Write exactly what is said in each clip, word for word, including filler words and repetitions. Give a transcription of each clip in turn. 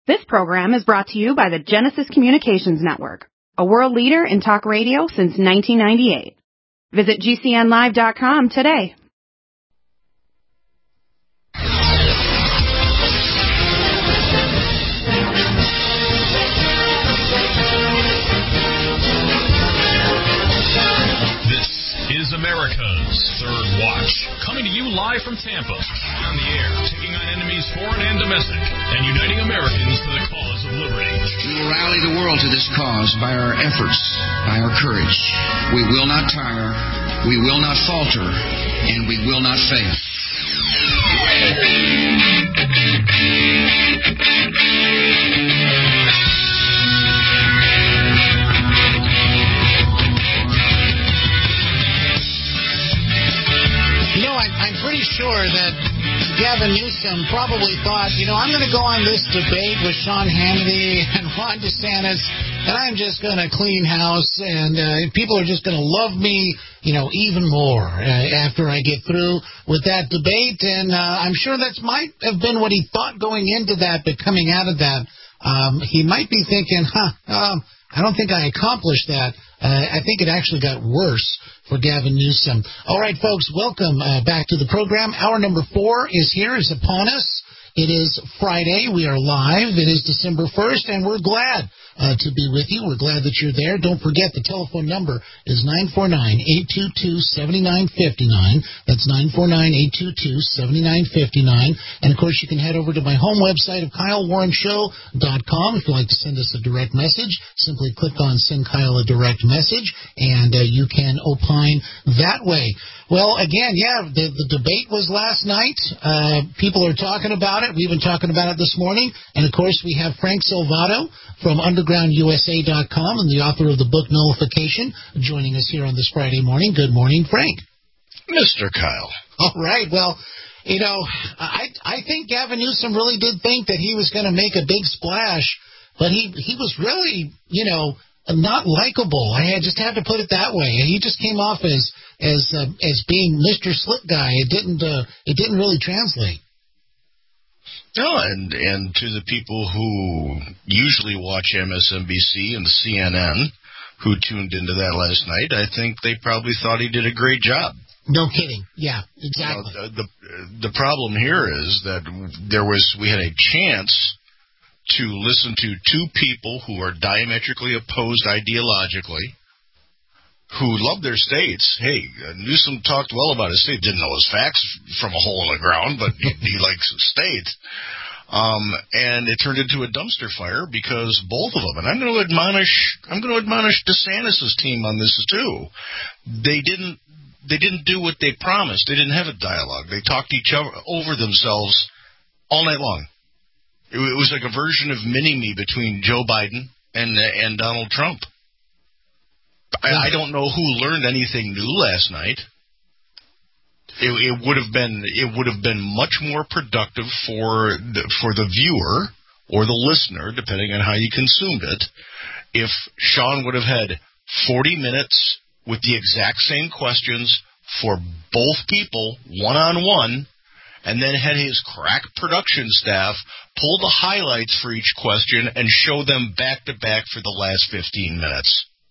This program is brought to you by the Genesis Communications Network, a world leader in talk radio since nineteen ninety-eight. Visit G C N live dot com today. Is America's Third Watch, coming to you live from Tampa, on the air, taking on enemies foreign and domestic, and uniting Americans for the cause of liberty. We will rally the world to this cause by our efforts, by our courage. We will not tire, we will not falter, and we will not fail. I'm pretty sure that Gavin Newsom probably thought, you know, I'm going to go on this debate with Sean Hannity and Ron DeSantis, and I'm just going to clean house, and uh, people are just going to love me, you know, even more uh, after I get through with that debate. And uh, I'm sure that might have been what he thought going into that, but coming out of that, um, he might be thinking, huh, um, I don't think I accomplished that. Uh, I think it actually got worse for Gavin Newsom. All right, folks, welcome uh, back to the program. Hour number four is here, is upon us. It is Friday. We are live. It is December first, and we're glad uh, to be with you. We're glad that you're there. Don't forget, the telephone number is nine four nine, eight two two, seven nine five nine. That's nine four nine, eight two two, seven nine five nine. And, of course, you can head over to my home website of Kyle Warren Show dot com. If you'd like to send us a direct message, simply click on Send Kyle a Direct Message, and uh, you can opine that way. Well, again, yeah, the, the debate was last night. Uh, people are talking about it. We've been talking about it this morning. And, of course, we have Frank Salvato from underground U S A dot com and the author of the book Nullification joining us here on this Friday morning. Good morning, Frank. Mister Kyle. All right. Well, you know, I I think Gavin Newsom really did think that he was going to make a big splash, but he, he was really, you know, not likable. I just had to put it that way. He just came off as as uh, as being Mister Slick Guy. It didn't uh, it didn't really translate. No, and and to the people who usually watch M S N B C and C N N, who tuned into that last night, I think they probably thought he did a great job. No kidding. Yeah, exactly. You know, the, the the problem here is that there was we had a chance to listen to two people who are diametrically opposed ideologically, who love their states. Hey, uh, Newsom talked well about his state. Didn't know his facts from a hole in the ground, but he, he likes his state. Um, and it turned into a dumpster fire because both of them, and I'm going to admonish, I'm going to admonish DeSantis' team on this too. They didn't, they didn't do what they promised. They didn't have a dialogue. They talked each other over themselves all night long. It, it was like a version of mini-me between Joe Biden and uh, and Donald Trump. I, I don't know who learned anything new last night. It, it would have been it would have been much more productive for the, for the viewer or the listener, depending on how you consumed it, if Sean would have had forty minutes with the exact same questions for both people, one on one, and then had his crack production staff pull the highlights for each question and show them back to back for the last fifteen minutes.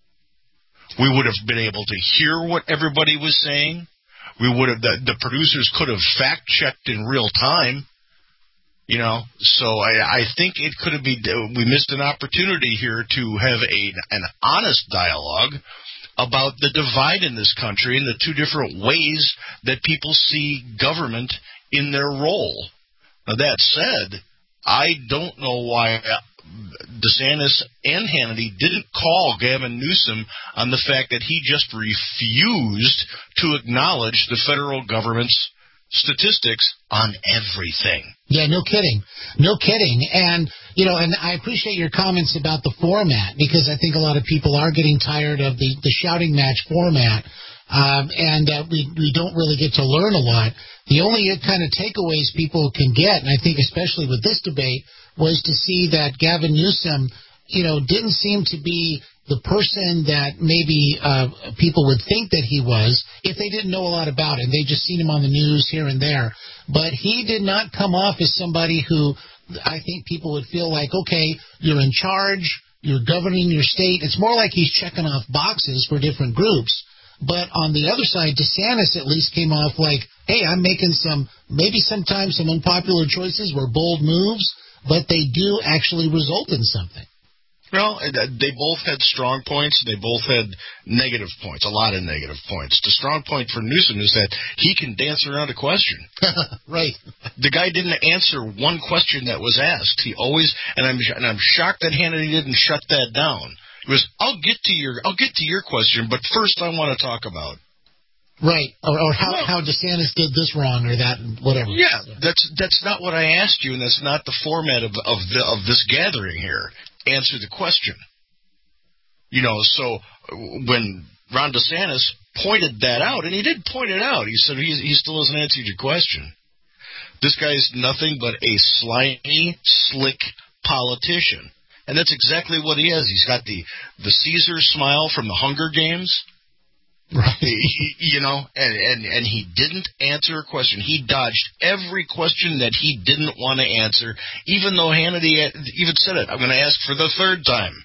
We would have been able to hear what everybody was saying. We would have the, the producers could have fact checked in real time, you know. So I, I think it could have been we missed an opportunity here to have a an honest dialogue about the divide in this country and the two different ways that people see government in their role. Now that said, I don't know why DeSantis and Hannity didn't call Gavin Newsom on the fact that he just refused to acknowledge the federal government's statistics on everything. Yeah, no kidding. No kidding. And, you know, and I appreciate your comments about the format, because I think a lot of people are getting tired of the, the shouting match format, um, and uh, we, we don't really get to learn a lot. The only kind of takeaways people can get, and I think especially with this debate, was to see that Gavin Newsom, you know, didn't seem to be the person that maybe uh, people would think that he was if they didn't know a lot about him. They just seen him on the news here and there. But he did not come off as somebody who I think people would feel like, okay, you're in charge, you're governing your state. It's more like he's checking off boxes for different groups. But on the other side, DeSantis at least came off like, hey, I'm making some, maybe sometimes some unpopular choices were bold moves, but they do actually result in something. Well, they both had strong points. They both had negative points, a lot of negative points. The strong point for Newsom is that he can dance around a question. Right. The guy didn't answer one question that was asked. He always, and I'm and I'm shocked that Hannity didn't shut that down. It was, I'll get to your, I'll get to your question, but first I want to talk about. Right, or, or how, well, how DeSantis did this wrong or that, whatever. Yeah, that's that's not what I asked you, and that's not the format of of, the, of this gathering here. Answer the question. You know, so when Ron DeSantis pointed that out, and he did point it out, he said he, he still hasn't answered your question. This guy's nothing but a slimy, slick politician. And that's exactly what he is. He's got the, the Caesar smile from the Hunger Games. Right. He, you know, and, and, and he didn't answer a question. He dodged every question that he didn't want to answer, even though Hannity even said it. I'm going to ask for the third time.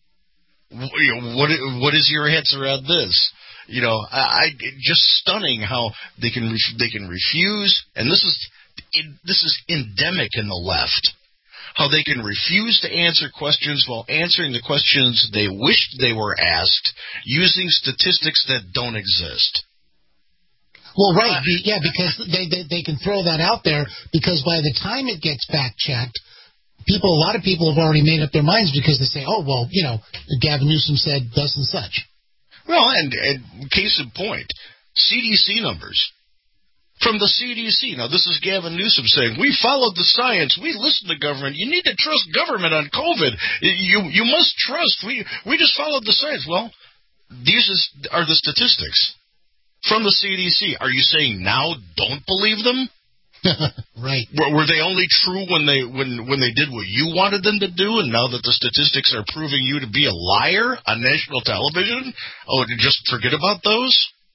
What, what is your answer on this? You know, I, I just stunning how they can they can refuse, and this is this is endemic in the left. How they can refuse to answer questions while answering the questions they wished they were asked using statistics that don't exist. Well, right, yeah, because they, they they can throw that out there because by the time it gets fact-checked, people, a lot of people have already made up their minds because they say, oh, well, you know, Gavin Newsom said thus and such. Well, and, and case in point, C D C numbers. From the C D C. Now, this is Gavin Newsom saying, we followed the science. We listened to government. You need to trust government on COVID. You you must trust. We we just followed the science. Well, these is, are the statistics from the C D C. Are you saying now don't believe them? Right. Were, were they only true when they when, when they did what you wanted them to do, and now that the statistics are proving you to be a liar on national television, oh, just forget about those?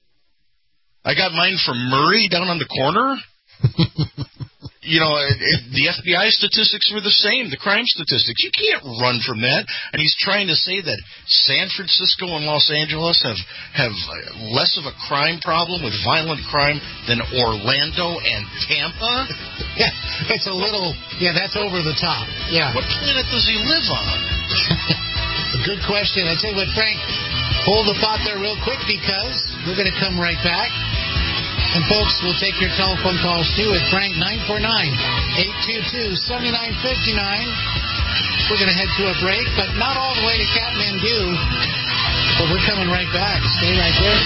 I got mine from Murray down on the corner. You know, it, it, the F B I statistics were the same, the crime statistics. You can't run from that. And he's trying to say that San Francisco and Los Angeles have, have less of a crime problem with violent crime than Orlando and Tampa? Yeah, it's a little, yeah, that's over the top. Yeah. What planet does he live on? A good question. I tell you what, Frank, hold the thought there real quick because we're going to come right back. And, folks, we'll take your telephone calls, too, at Frank nine four nine, eight two two, seven nine five nine. We're going to head to a break, but not all the way to Kathmandu. But we're coming right back. Stay right there.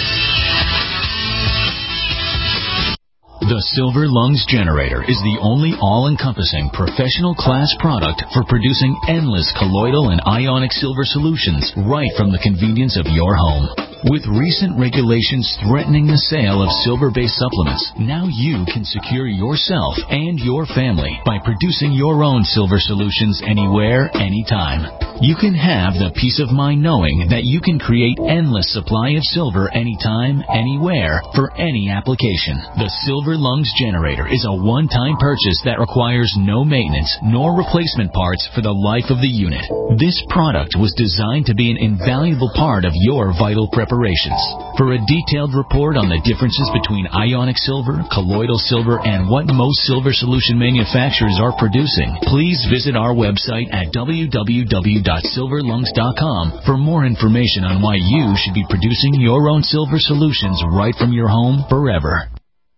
The Silver Lungs Generator is the only all-encompassing professional class product for producing endless colloidal and ionic silver solutions right from the convenience of your home. With recent regulations threatening the sale of silver-based supplements, now you can secure yourself and your family by producing your own silver solutions anywhere, anytime. You can have the peace of mind knowing that you can create endless supply of silver anytime, anywhere, for any application. The Silver Lungs Generator is a one-time purchase that requires no maintenance nor replacement parts for the life of the unit. This product was designed to be an invaluable part of your vital preparations. For a detailed report on the differences between ionic silver, colloidal silver, and what most silver solution manufacturers are producing, please visit our website at w w w dot silver lungs dot com for more information on why you should be producing your own silver solutions right from your home forever.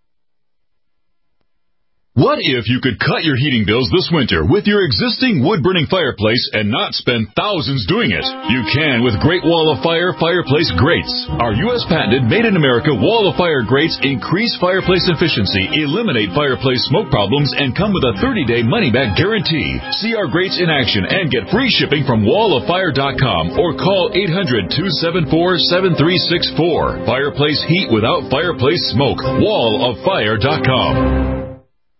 What if you could cut your heating bills this winter with your existing wood-burning fireplace and not spend thousands doing it? You can with Great Wall of Fire Fireplace Grates. Our U S patented made-in-America Wall of Fire grates increase fireplace efficiency, eliminate fireplace smoke problems, and come with a thirty-day money-back guarantee. See our grates in action and get free shipping from wall of fire dot com or call eight hundred, two seven four, seven three six four. Fireplace heat without fireplace smoke. wall of fire dot com.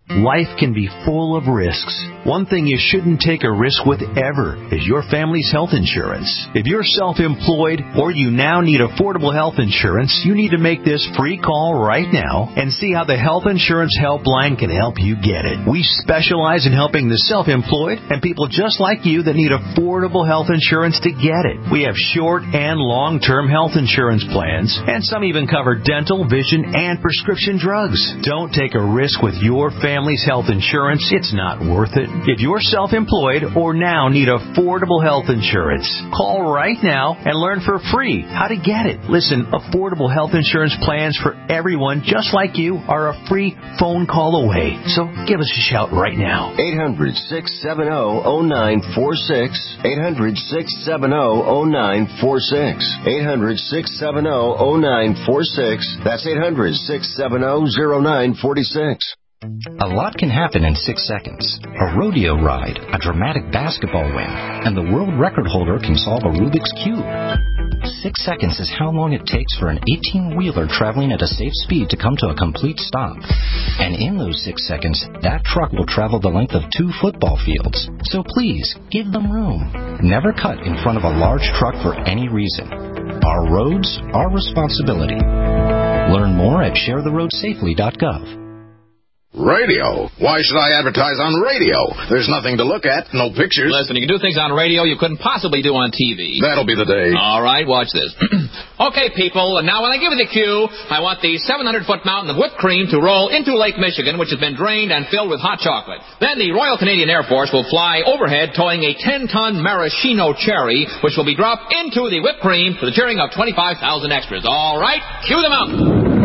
Life can be full of risks. One thing you shouldn't take a risk with ever is your family's health insurance. If you're self-employed or you now need affordable health insurance, you need to make this free call right now and see how the Health Insurance Helpline can help you get it. We specialize in helping the self-employed and people just like you that need affordable health insurance to get it. We have short and long-term health insurance plans, and some even cover dental, vision, and prescription drugs. Don't take a risk with your family. Family's health insurance, it's not worth it. If you're self-employed or now need affordable health insurance, call right now and learn for free how to get it. Listen, affordable health insurance plans for everyone just like you are a free phone call away. So give us a shout right now. eight hundred, six seven zero, zero nine four six. eight hundred, six seven zero, zero nine four six. eight hundred, six seven zero, zero nine four six. That's eight hundred, six seven zero, zero nine four six. A lot can happen in six seconds. A rodeo ride, a dramatic basketball win, and the world record holder can solve a Rubik's Cube. Six seconds is how long it takes for an eighteen-wheeler traveling at a safe speed to come to a complete stop. And in those six seconds, that truck will travel the length of two football fields. So please, give them room. Never cut in front of a large truck for any reason. Our roads, our responsibility. Learn more at share the road safely dot gov. Radio? Why should I advertise on radio? There's nothing to look at, no pictures. Listen, you can do things on radio you couldn't possibly do on T V. That'll be the day. All right, watch this. Okay, people, now when I give you the cue, I want the seven hundred foot mountain of whipped cream to roll into Lake Michigan, which has been drained and filled with hot chocolate. Then the Royal Canadian Air Force will fly overhead towing a ten ton maraschino cherry, which will be dropped into the whipped cream to the cheering of twenty-five thousand extras. All right, cue the mountain.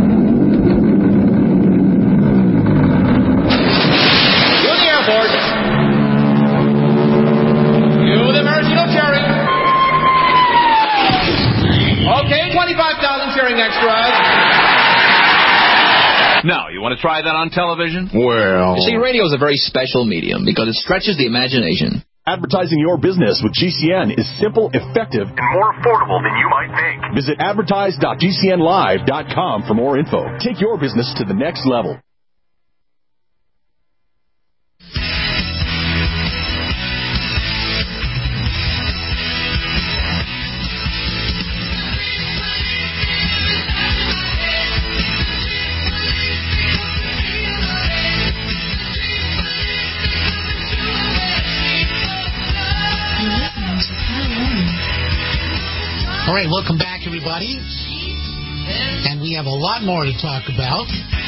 twenty-five thousand cheering extras. Now, you want to try that on television? Well... You see, radio is a very special medium because it stretches the imagination. Advertising your business with G C N is simple, effective, and more affordable than you might think. Visit advertise dot G C N live dot com for more info. Take your business to the next level. All right, welcome back, everybody. And we have a lot more to talk about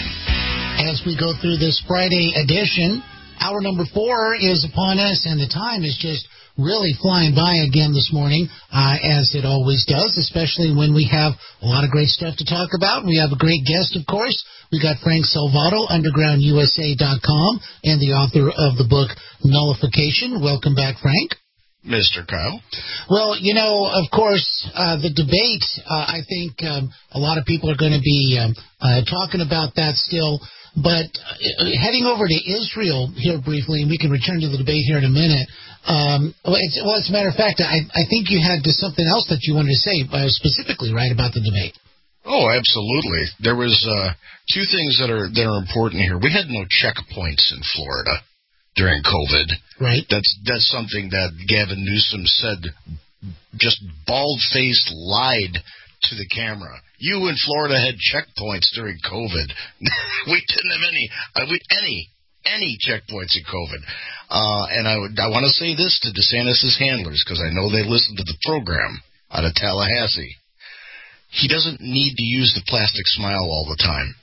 as we go through this Friday edition. Hour number four is upon us, and the time is just really flying by again this morning, uh, as it always does, especially when we have a lot of great stuff to talk about. We have a great guest, of course. We got Frank Salvato, underground U S A dot com, and the author of the book Nullification. Welcome back, Frank. Mister Kyle? Well, you know, of course, uh, the debate, uh, I think um, a lot of people are going to be um, uh, talking about that still. But uh, heading over to Israel here briefly, and we can return to the debate here in a minute. Um, well, it's, well, as a matter of fact, I, I think you had something else that you wanted to say uh, specifically, right, about the debate. Oh, absolutely. There was uh, two things that are that are important here. We had no checkpoints in Florida during COVID. Right. That's that's something that Gavin Newsom said, just bald-faced lied to the camera. You in Florida had checkpoints during COVID. We didn't have any, uh, we, any, any checkpoints in COVID. Uh, and I would, I want to say this to DeSantis' handlers, because I know they listen to the program out of Tallahassee. He doesn't need to use the plastic smile all the time.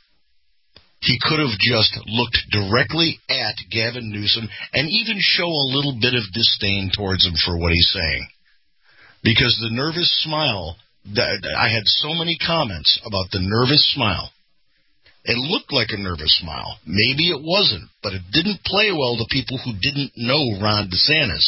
He could have just looked directly at Gavin Newsom and even show a little bit of disdain towards him for what he's saying. Because the nervous smile, I had so many comments about the nervous smile. It looked like a nervous smile. Maybe it wasn't, but it didn't play well to people who didn't know Ron DeSantis.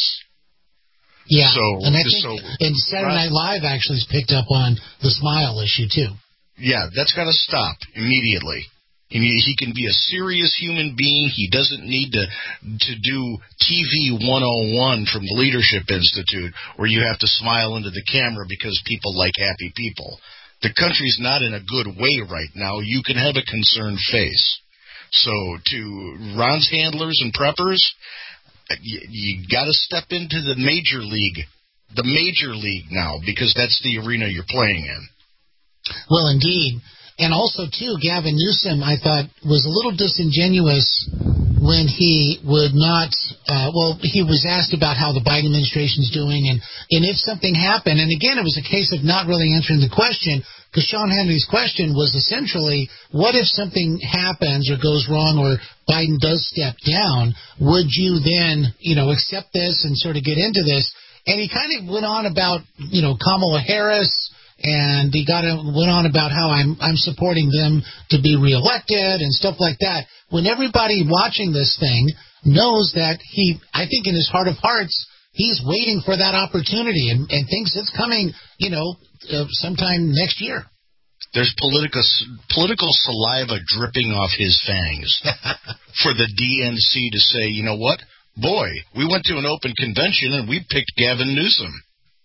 Yeah, so, and I think so, and Saturday Night Live actually has picked up on the smile issue, too. Yeah, that's got to stop immediately. He can be a serious human being. He doesn't need to to do T V one oh one from the Leadership Institute where you have to smile into the camera because people like happy people. The country's not in a good way right now. You can have a concerned face. So to Ron's handlers and preppers, you, you got to step into the major league, the major league now, because that's the arena you're playing in. Well, indeed. And also, too, Gavin Newsom, I thought, was a little disingenuous when he would not, uh, well, he was asked about how the Biden administration is doing, and, and if something happened, and again, it was a case of not really answering the question, because Sean Hannity's question was essentially, what if something happens or goes wrong or Biden does step down, would you then, you know, accept this and sort of get into this? And he kind of went on about, you know, Kamala Harris, and he got a, went on about how I'm I'm supporting them to be reelected and stuff like that. When everybody watching this thing knows that he, I think in his heart of hearts, he's waiting for that opportunity and, and thinks it's coming, you know, uh, sometime next year. There's political political saliva dripping off his fangs for the D N C to say, you know what, boy, we went to an open convention and we picked Gavin Newsom.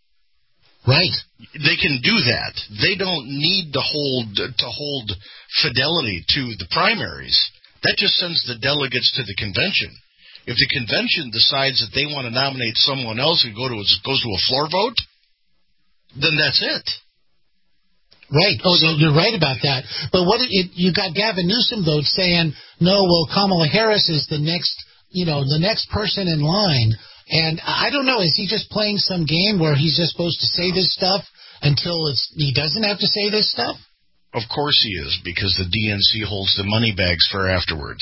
Right. They can do that. They don't need to hold to hold fidelity to the primaries. That just sends the delegates to the convention. If the convention decides that they want to nominate someone else who go to goes to a floor vote, then that's it. Right. Oh, so, you're right about that. But what it, you got Gavin Newsom though saying, no, well, Kamala Harris is the next, you know, the next person in line. And I don't know, is he just playing some game where he's just supposed to say this stuff until it's he doesn't have to say this stuff? Of course he is, because the D N C holds the money bags for afterwards.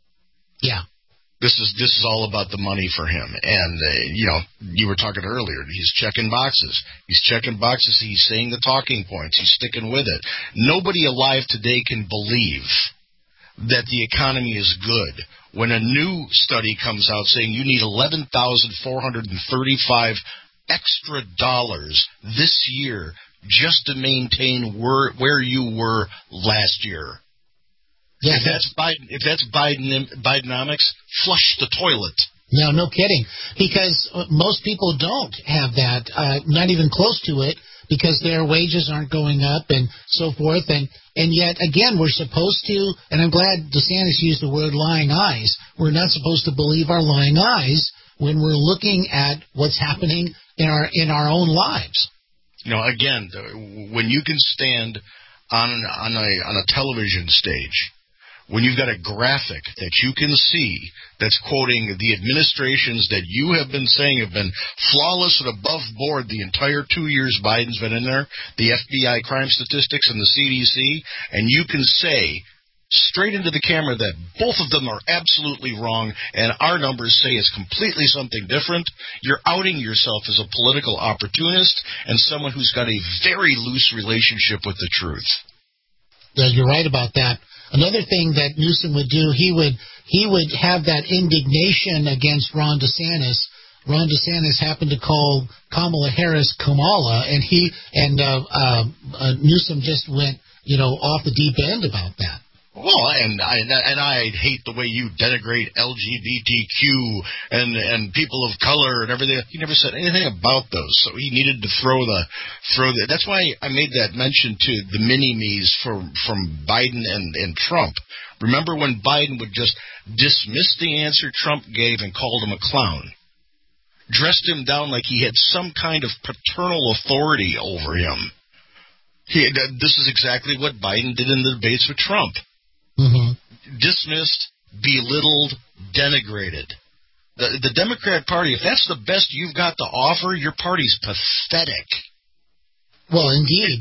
Yeah. This is this is all about the money for him. And, uh, you know, you were talking earlier, he's checking boxes. He's checking boxes, he's saying the talking points, he's sticking with it. Nobody alive today can believe that the economy is good when a new study comes out saying you need eleven thousand four hundred thirty-five extra dollars this year just to maintain where, where you were last year. Yeah, if that's Biden, if that's Biden, Bidenomics, flush the toilet. No, no kidding. Because most people don't have that, uh, not even close to it, because their wages aren't going up and so forth. And, and yet, again, we're supposed to, and I'm glad DeSantis used the word lying eyes. We're not supposed to believe our lying eyes when we're looking at what's happening in our in our own lives. You know, again, when you can stand on an, on a on a television stage, when you've got a graphic that you can see that's quoting the administrations that you have been saying have been flawless and above board the entire two years Biden's been in there, the F B I crime statistics and the C D C, and you can say straight into the camera that both of them are absolutely wrong and our numbers say it's completely something different, you're outing yourself as a political opportunist and someone who's got a very loose relationship with the truth. Yeah, you're right about that. Another thing that Newsom would do, he would he would have that indignation against Ron DeSantis. Ron DeSantis happened to call Kamala Harris Kamala, and he and uh, uh, uh, Newsom just went, you know, off the deep end about that. Well, and I and I hate the way you denigrate L G B T Q and and people of color and everything. He never said anything about those, so he needed to throw the throw the. That's why I made that mention to the mini-me's from from Biden and and Trump. Remember when Biden would just dismiss the answer Trump gave and called him a clown, dressed him down like he had some kind of paternal authority over him. He, this is exactly what Biden did in the debates with Trump. Mm-hmm. Dismissed, belittled, denigrated. The, the Democrat Party, if that's the best you've got to offer, your party's pathetic. Well, indeed.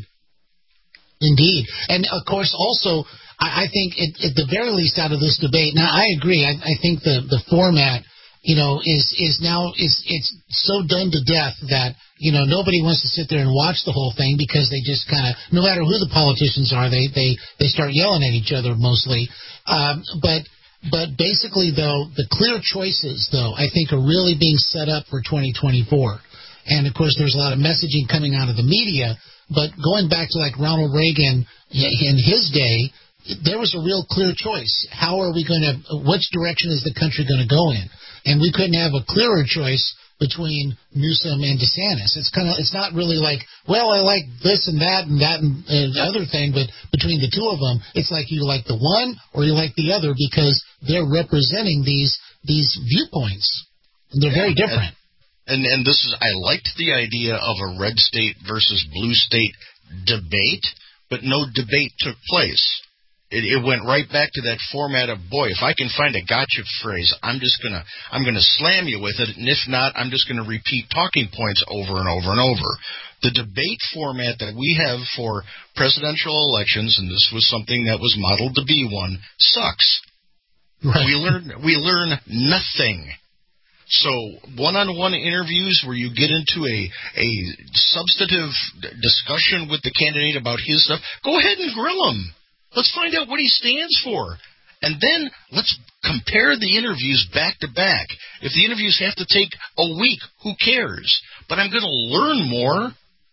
Indeed. And, of course, also, I, I think at, at the very least out of this debate, now I agree, I, I think the, the format, you know, is, is now, is it's so done to death that, you know, nobody wants to sit there and watch the whole thing because they just kind of, no matter who the politicians are, they, they, they start yelling at each other mostly. Um, but but basically, though, the clear choices, though, I think are really being set up for twenty twenty-four. And, of course, there's a lot of messaging coming out of the media. But going back to, like, Ronald Reagan in his day, there was a real clear choice. How are we going to, which direction is the country going to go in? And we couldn't have a clearer choice between Newsom and DeSantis. It's kind of, it's not really like, well, I like this and that and that and, and the other thing, but between the two of them, it's like you like the one or you like the other because they're representing these these viewpoints, and they're very different. And, and and this is, I liked the idea of a red state versus blue state debate, but no debate took place. It, it went right back to that format of, boy, if I can find a gotcha phrase, I'm just gonna I'm gonna slam you with it, and if not, I'm just gonna repeat talking points over and over and over. The debate format that we have for presidential elections, and this was something that was modeled to be one, sucks. Right. We learn we learn nothing. So one-on-one interviews where you get into a a substantive discussion with the candidate about his stuff, go ahead and grill him. Let's find out what he stands for. And then let's compare the interviews back to back. If the interviews have to take a week, who cares? But I'm going to learn more.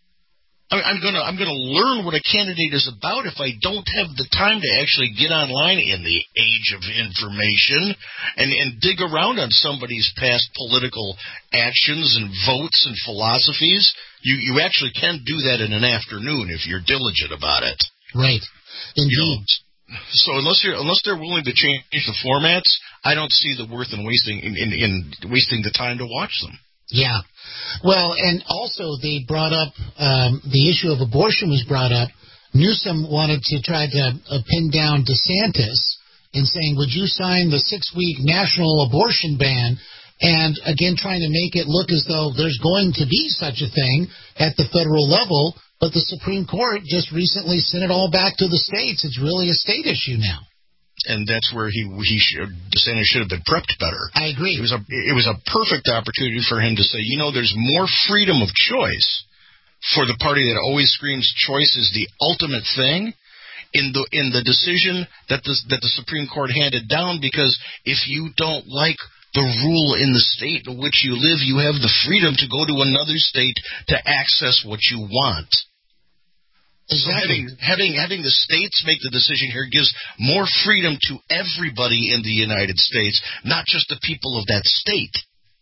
I'm going to I'm going to learn what a candidate is about if I don't have the time to actually get online in the age of information and, and dig around on somebody's past political actions and votes and philosophies. You, you actually can do that in an afternoon if you're diligent about it. Right. Indeed. You know, so unless you're unless they're willing to change the formats, I don't see the worth in wasting in, in, in wasting the time to watch them. Yeah. Well, and also they brought up um, the issue of abortion was brought up. Newsom wanted to try to uh, pin down DeSantis in saying, would you sign the six-week national abortion ban? And again, trying to make it look as though there's going to be such a thing at the federal level. But the Supreme Court just recently sent it all back to the states. It's really a state issue now. And that's where he he should, DeSantis should have been prepped better. I agree. It was a it was a perfect opportunity for him to say, you know, there's more freedom of choice for the party that always screams choice is the ultimate thing in the in the decision that the that the Supreme Court handed down. Because if you don't like the rule in the state in which you live, you have the freedom to go to another state to access what you want. Exactly. So having, having having the states make the decision here gives more freedom to everybody in the United States, not just the people of that state.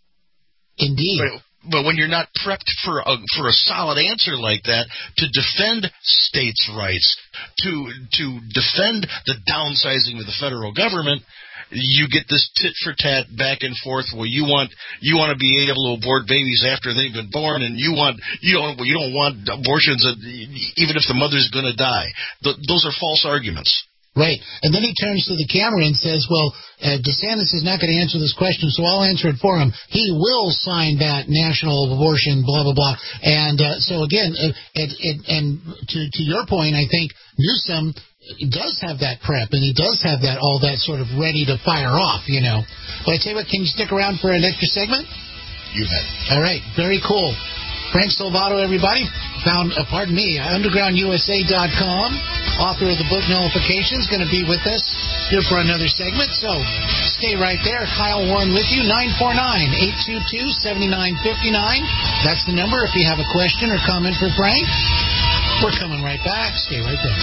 Indeed. But, but when you're not prepped for a for a solid answer like that, to defend states' rights, to to defend the downsizing of the federal government, you get this tit for tat back and forth where you want you want to be able to abort babies after they've been born, and you want you don't you don't want abortions even if the mother's going to die. Th- those are false arguments. Right. And then he turns to the camera and says, well, uh, DeSantis is not going to answer this question, so I'll answer it for him. He will sign that national abortion, blah, blah, blah. And uh, so, again, uh, it, it, and to, to your point, I think Newsom does have that prep, and he does have that all that sort of ready to fire off, you know. But I tell you what, can you stick around for an extra segment? You bet. All right. Very cool. Frank Salvato, everybody. Found, uh, pardon me, underground U S A dot com. Author of the book Nullification is going to be with us here for another segment. So stay right there. Kyle Warren with you. nine four nine, eight two two, seven nine five nine. That's the number if you have a question or comment for Frank. We're coming right back. Stay right there.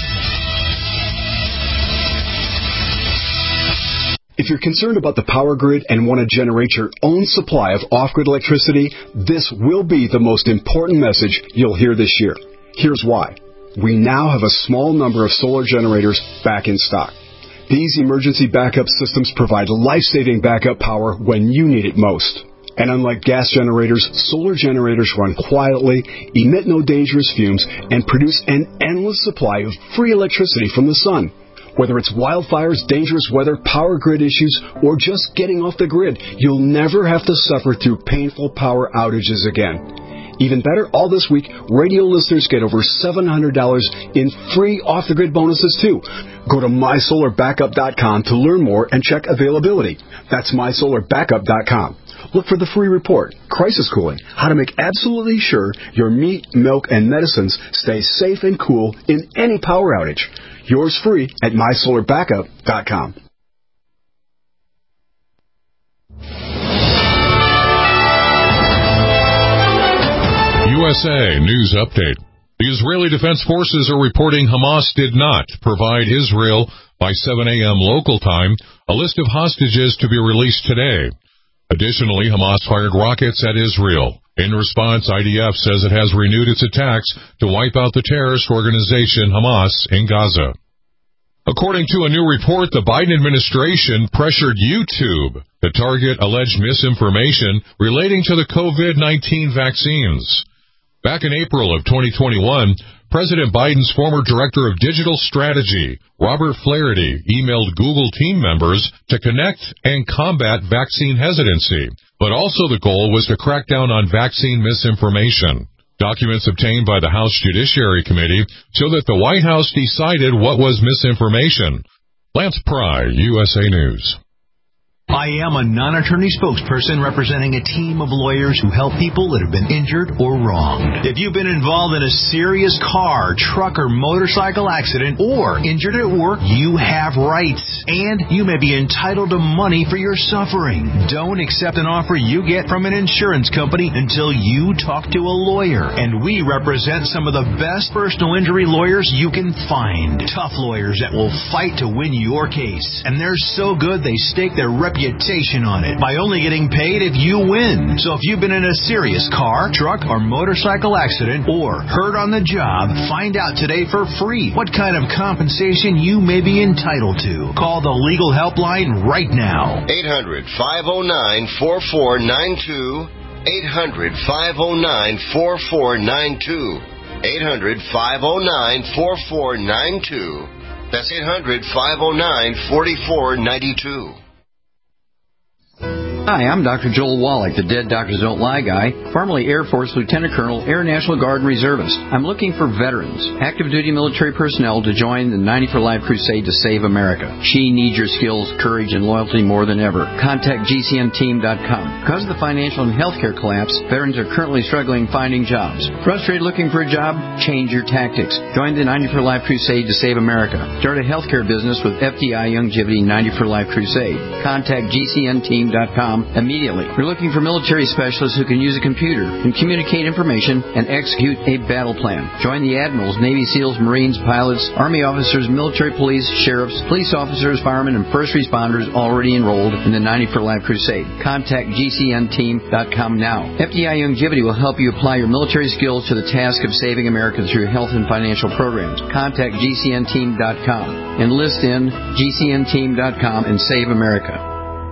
If you're concerned about the power grid and want to generate your own supply of off-grid electricity, this will be the most important message you'll hear this year. Here's why. We now have a small number of solar generators back in stock. These emergency backup systems provide life-saving backup power when you need it most. And unlike gas generators, solar generators run quietly, emit no dangerous fumes, and produce an endless supply of free electricity from the sun. Whether it's wildfires, dangerous weather, power grid issues, or just getting off the grid, you'll never have to suffer through painful power outages again. Even better, all this week, radio listeners get over seven hundred dollars in free off-the-grid bonuses, too. Go to my solar backup dot com to learn more and check availability. That's my solar backup dot com. Look for the free report, Crisis Cooling, how to make absolutely sure your meat, milk, and medicines stay safe and cool in any power outage. Yours free at my solar backup dot com. U S A News Update. The Israeli Defense Forces are reporting Hamas did not provide Israel, by seven a.m. local time, a list of hostages to be released today. Additionally, Hamas fired rockets at Israel. In response, I D F says it has renewed its attacks to wipe out the terrorist organization Hamas in Gaza. According to a new report, the Biden administration pressured YouTube to target alleged misinformation relating to the COVID nineteen vaccines. Back in April of twenty twenty-one, President Biden's former director of digital strategy, Robert Flaherty, emailed Google team members to connect and combat vaccine hesitancy, but also the goal was to crack down on vaccine misinformation. Documents obtained by the House Judiciary Committee show that the White House decided what was misinformation. Lance Pry, U S A News. I am a non-attorney spokesperson representing a team of lawyers who help people that have been injured or wronged. If you've been involved in a serious car, truck, or motorcycle accident or injured at work, you have rights, and you may be entitled to money for your suffering. Don't accept an offer you get from an insurance company until you talk to a lawyer, and we represent some of the best personal injury lawyers you can find. Tough lawyers that will fight to win your case, and they're so good they stake their reputation on it by only getting paid if you win. So if you've been in a serious car, truck, or motorcycle accident or hurt on the job, find out today for free what kind of compensation you may be entitled to. Call the legal helpline right now. eight hundred, five oh nine, four four nine two. eight hundred, five oh nine, four four nine two. eight hundred, five oh nine, four four nine two. That's eight hundred, five oh nine, four four nine two. Hi, I'm Doctor Joel Wallach, the Dead Doctors Don't Lie guy, formerly Air Force Lieutenant Colonel, Air National Guard and Reservist. I'm looking for veterans, active duty military personnel to join the ninety for Life crusade to save America. She needs your skills, courage, and loyalty more than ever. Contact G C N team dot com. Because of the financial and healthcare collapse, veterans are currently struggling finding jobs. Frustrated looking for a job? Change your tactics. Join the ninety for Life crusade to save America. Start a healthcare business with F D I Youngevity ninety for Life crusade. Contact G C N team dot com immediately. We're looking for military specialists who can use a computer and communicate information and execute a battle plan. Join the admirals, Navy SEALs, Marines, pilots, Army officers, military police, sheriffs, police officers, firemen, and first responders already enrolled in the ninety for Life crusade. Contact G C N team dot com now. F D I Youngevity will help you apply your military skills to the task of saving America through health and financial programs. Contact G C N team dot com. Enlist in G C N team dot com and save America.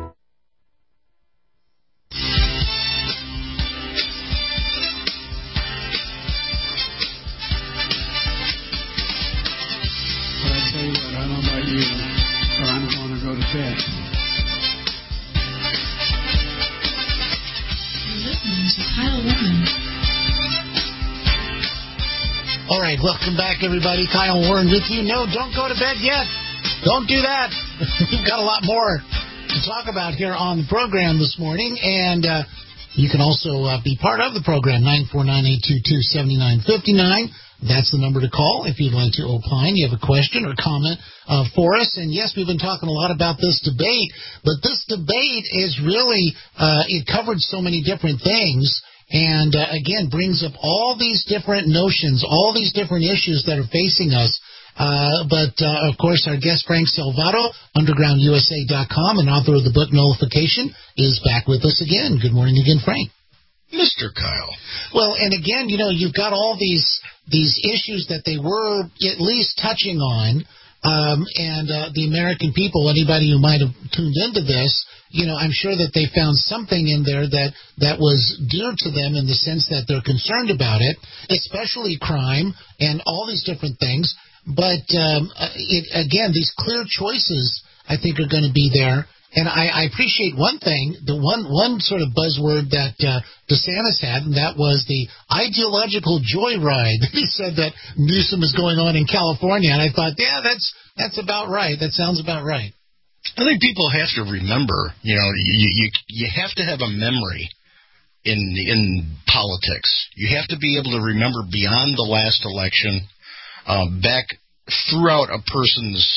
All right, welcome back, everybody. Kyle Warren with you. No, don't go to bed yet. Don't do that. We've got a lot more to talk about here on the program this morning, and uh, you can also uh, be part of the program, nine four nine, eight two two, seven nine five nine. That's the number to call if you'd like to opine. You have a question or comment uh, for us. And, yes, we've been talking a lot about this debate, but this debate is really, uh, it covered so many different things. And, uh, again, brings up all these different notions, all these different issues that are facing us. Uh, but, uh, of course, our guest, Frank Salvato, underground U S A dot com, and author of the book Nullification, is back with us again. Good morning again, Frank. Mister Kyle. Well, and again, you know, you've got all these these issues that they were at least touching on. Um, and uh, the American people, anybody who might have tuned into this, you know, I'm sure that they found something in there that, that was dear to them in the sense that they're concerned about it, especially crime and all these different things. But, um, it, again, these clear choices, I think, are going to be there. And I, I appreciate one thing, the one one sort of buzzword that uh, DeSantis had, and that was the ideological joyride. He said that Newsom is going on in California, and I thought, yeah, that's that's about right. That sounds about right. I think people have to remember, you know, you you, you have to have a memory in in politics. You have to be able to remember beyond the last election, uh, back throughout a person's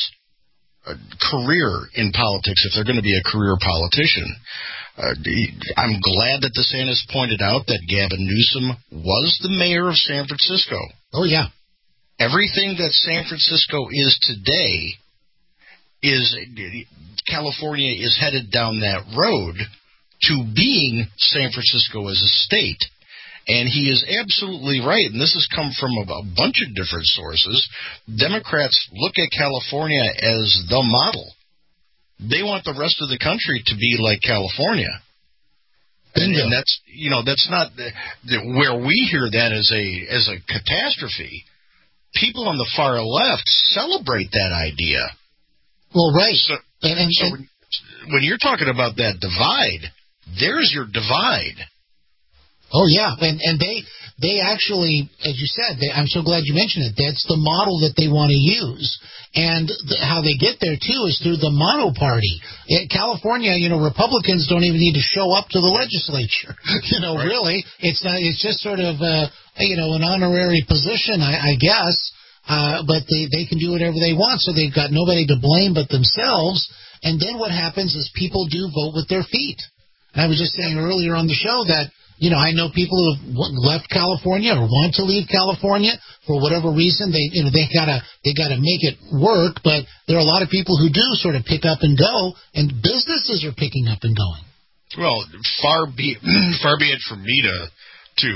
a career in politics, if they're going to be a career politician. Uh, I'm glad that DeSantis pointed out that Gavin Newsom was the mayor of San Francisco. Oh, yeah. Everything that San Francisco is today is, California is headed down that road to being San Francisco as a state. And he is absolutely right, and this has come from a, a bunch of different sources. Democrats look at California as the model. They want the rest of the country to be like California. And, and that's, you know, that's not the, the, where we hear that as a as a catastrophe. People on the far left celebrate that idea. Well, right. So, and, and, so when, when you're talking about that divide, there's your divide. Oh, yeah, and and they they actually, as you said, they, I'm so glad you mentioned it, that's the model that they want to use. And the, how they get there, too, is through the mono party. In California, you know, Republicans don't even need to show up to the legislature. You know, right. Really, it's not, it's just sort of, uh, you know, an honorary position, I, I guess, uh, but they, they can do whatever they want, so they've got nobody to blame but themselves. And then what happens is people do vote with their feet. And I was just saying earlier on the show that, you know, I know people who have left California or want to leave California for whatever reason. They, you know, they gotta they gotta make it work. But there are a lot of people who do sort of pick up and go, and businesses are picking up and going. Well, far be far be it from me to to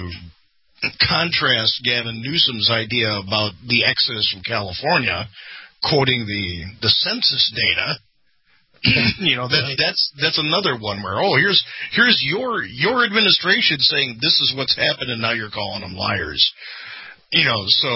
contrast Gavin Newsom's idea about the exodus from California, quoting the the census data. You know, that, that's that's another one where, oh, here's here's your your administration saying this is what's happened, and now you're calling them liars. You know, so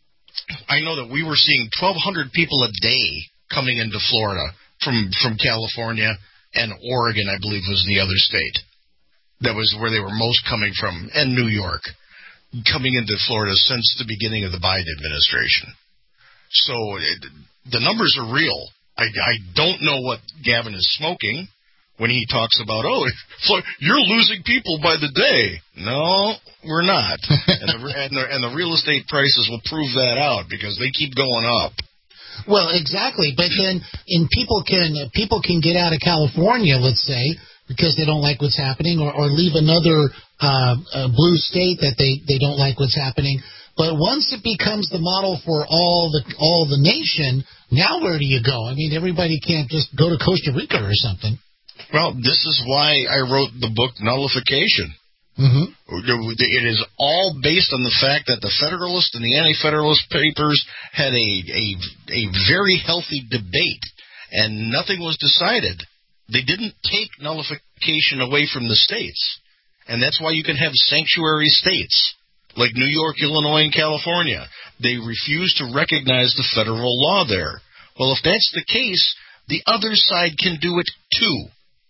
I know that we were seeing twelve hundred people a day coming into Florida from, from California, and Oregon, I believe, was the other state. That was where they were most coming from, and New York, coming into Florida since the beginning of the Biden administration. So it, the numbers are real. I, I don't know what Gavin is smoking when he talks about, oh, you're losing people by the day. No, we're not. and, the, and, the, and the real estate prices will prove that out because they keep going up. Well, exactly. But then and people can people can get out of California, let's say, because they don't like what's happening, or, or leave another uh, uh, blue state that they, they don't like what's happening. But once it becomes the model for all the all the nation, now where do you go? I mean, everybody can't just go to Costa Rica or something. Well, this is why I wrote the book Nullification. Mm-hmm. It is all based on the fact that the Federalist and the Anti-Federalist papers had a, a, a very healthy debate, and nothing was decided. They didn't take nullification away from the states, and that's why you can have sanctuary states like New York, Illinois, and California. They refuse to recognize the federal law there. Well, if that's the case, the other side can do it too.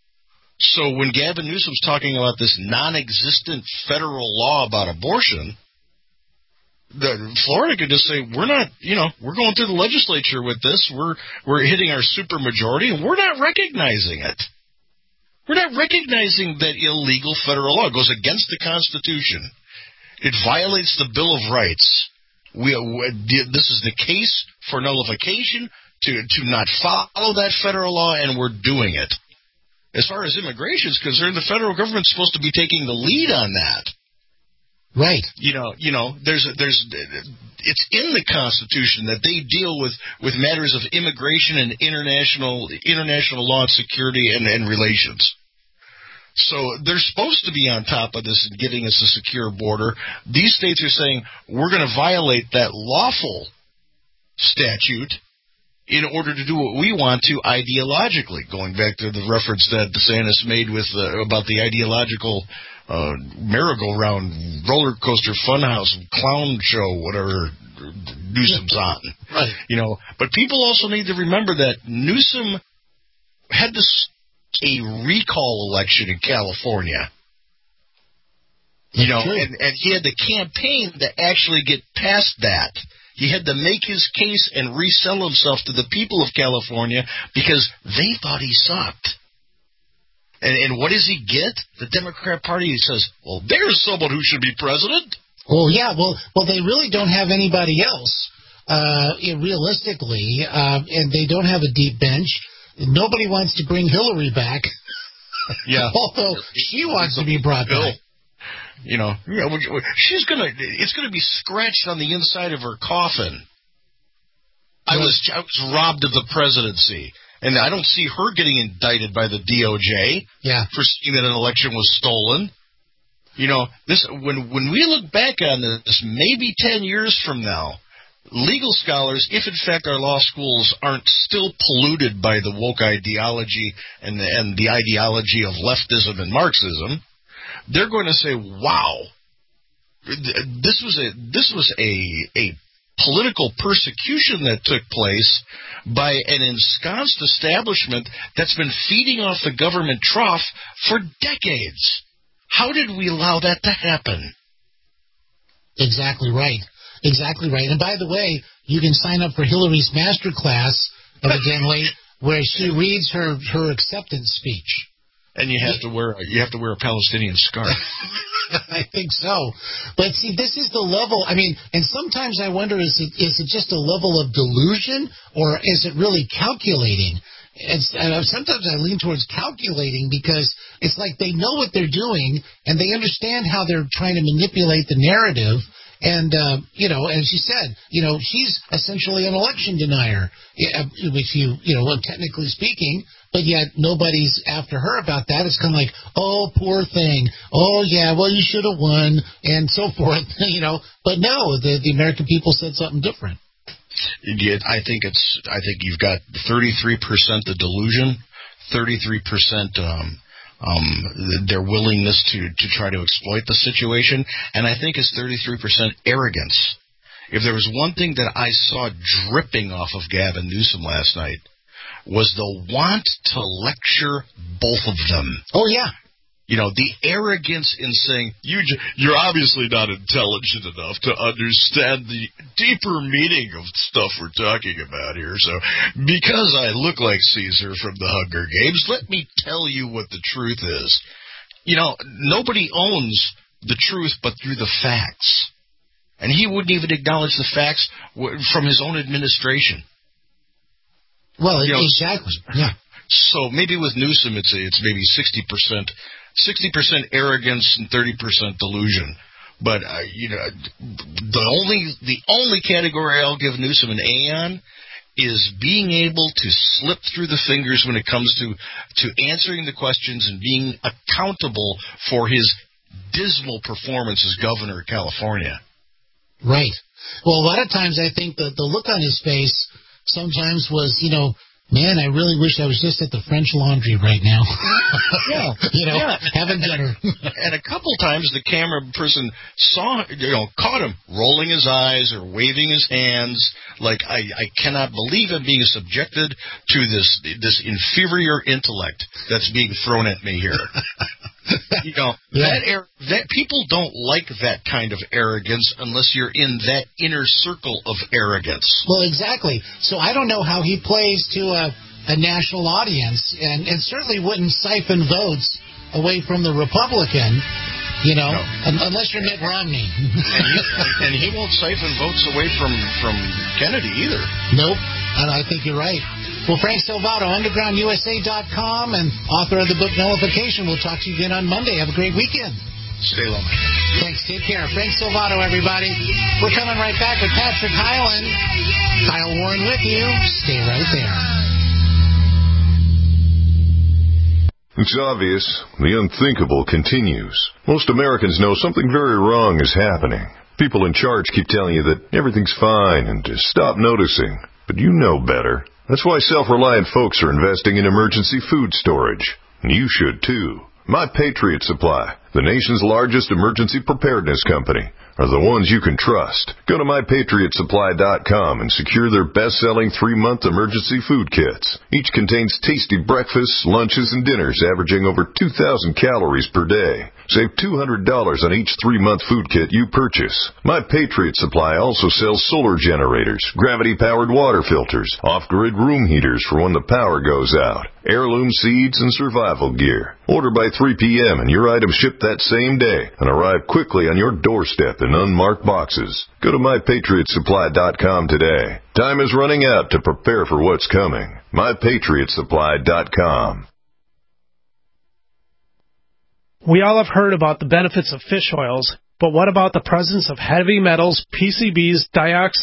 So when Gavin Newsom's talking about this non-existent federal law about abortion, the, Florida could just say, we're not, you know, we're going through the legislature with this. We're we're hitting our supermajority, and we're not recognizing it. We're not recognizing that illegal federal law. It goes against the Constitution. It violates the Bill of Rights. We, this is the case for nullification to, to not follow that federal law, and we're doing it. As far as immigration is concerned, the federal government's supposed to be taking the lead on that. Right. You know, you know, there's there's it's in the Constitution that they deal with, with matters of immigration and international international law and security and, and relations. So they're supposed to be on top of this and giving us a secure border. These states are saying we're going to violate that lawful statute in order to do what we want to ideologically, going back to the reference that DeSantis made with uh, about the ideological uh, merry-go-round roller coaster funhouse clown show, whatever Newsom's on. Right. You know, but people also need to remember that Newsom had this a recall election in California. You know, and, and he had the campaign to actually get past that. He had to make his case and resell himself to the people of California because they thought he sucked. And, and what does he get? The Democrat Party says, well, there's someone who should be president. Well, yeah, well, well, they really don't have anybody else, uh, realistically, uh, and they don't have a deep bench. Nobody wants to bring Hillary back. Yeah. Although she wants to be brought back. You know, she's gonna. It's gonna be scratched on the inside of her coffin. I was, I was robbed of the presidency, And I don't see her getting indicted by the D O J yeah. for saying that an election was stolen. You know, this when when we look back on this, maybe ten years from now, legal scholars, if in fact our law schools aren't still polluted by the woke ideology and the, and the ideology of leftism and Marxism, they're going to say, "Wow, this was a this was a a political persecution that took place by an ensconced establishment that's been feeding off the government trough for decades. How did we allow that to happen?" Exactly right. Exactly right. And by the way, you can sign up for Hillary's master class, evidently, where she reads her, her acceptance speech. And you have to wear you have to wear a Palestinian scarf. I think so. But see, this is the level. I mean, and sometimes I wonder, is it is it just a level of delusion, or is it really calculating? And, and sometimes I lean towards calculating, because it's like they know what they're doing and they understand how they're trying to manipulate the narrative. And, uh, you know, as you said, you know, she's essentially an election denier, which you, you know, technically speaking, but yet nobody's after her about that. It's kind of like, oh, poor thing. Oh, yeah, well, you should have won, and so forth, you know. But no, the, the American people said something different. I think it's. I think you've got thirty-three percent the delusion, thirty-three percent um, um, their willingness to, to try to exploit the situation, and I think it's thirty-three percent arrogance. If there was one thing that I saw dripping off of Gavin Newsom last night, was the want to lecture both of them. Oh, yeah. You know, the arrogance in saying, you, you're obviously not intelligent enough to understand the deeper meaning of stuff we're talking about here. So, because I look like Caesar from the Hunger Games, let me tell you what the truth is. You know, nobody owns the truth but through the facts. And he wouldn't even acknowledge the facts from his own administration. Well, you know, exactly, yeah. So maybe with Newsom, it's a, it's maybe sixty percent, sixty percent arrogance and thirty percent delusion. But uh, you know, the only the only category I'll give Newsom an A on is being able to slip through the fingers when it comes to to answering the questions and being accountable for his dismal performance as governor of California. Right. Well, a lot of times I think that the look on his face sometimes was, you know, man, I really wish I was just at the French Laundry right now. Yeah. You know, yeah. having dinner. And a couple times the camera person saw, you know, caught him rolling his eyes or waving his hands like, I, I cannot believe I'm being subjected to this this inferior intellect that's being thrown at me here. You know, yeah. that, air, that people don't like that kind of arrogance unless you're in that inner circle of arrogance. Well, exactly. So I don't know how he plays to a, a national audience, and, and certainly wouldn't siphon votes away from the Republican, you know, no. un- unless you're Mitt Romney. and, he, and he won't siphon votes away from, from Kennedy either. Nope. And I think you're right. Well, Frank Salvato, underground U S A dot com, and author of the book Nullification. We'll talk to you again on Monday. Have a great weekend. Stay low. Thanks. Take care. Frank Salvato, everybody. We're coming right back with Patrick Hyland. Kyle Warren with you. Stay right there. It's obvious. The unthinkable continues. Most Americans know something very wrong is happening. People in charge keep telling you that everything's fine and to stop noticing. But you know better. That's why self-reliant folks are investing in emergency food storage. And you should too. My Patriot Supply, the nation's largest emergency preparedness company, are the ones you can trust. Go to my patriot supply dot com and secure their best-selling three-month emergency food kits. Each contains tasty breakfasts, lunches, and dinners averaging over two thousand calories per day. Save two hundred dollars on each three-month food kit you purchase. My Patriot Supply also sells solar generators, gravity-powered water filters, off-grid room heaters for when the power goes out, heirloom seeds, and survival gear. Order by three p.m. and your items ship that same day and arrive quickly on your doorstep in unmarked boxes. Go to my patriot supply dot com today. Time is running out to prepare for what's coming. my patriot supply dot com. We all have heard about the benefits of fish oils, but what about the presence of heavy metals, P C Bs, dioxins,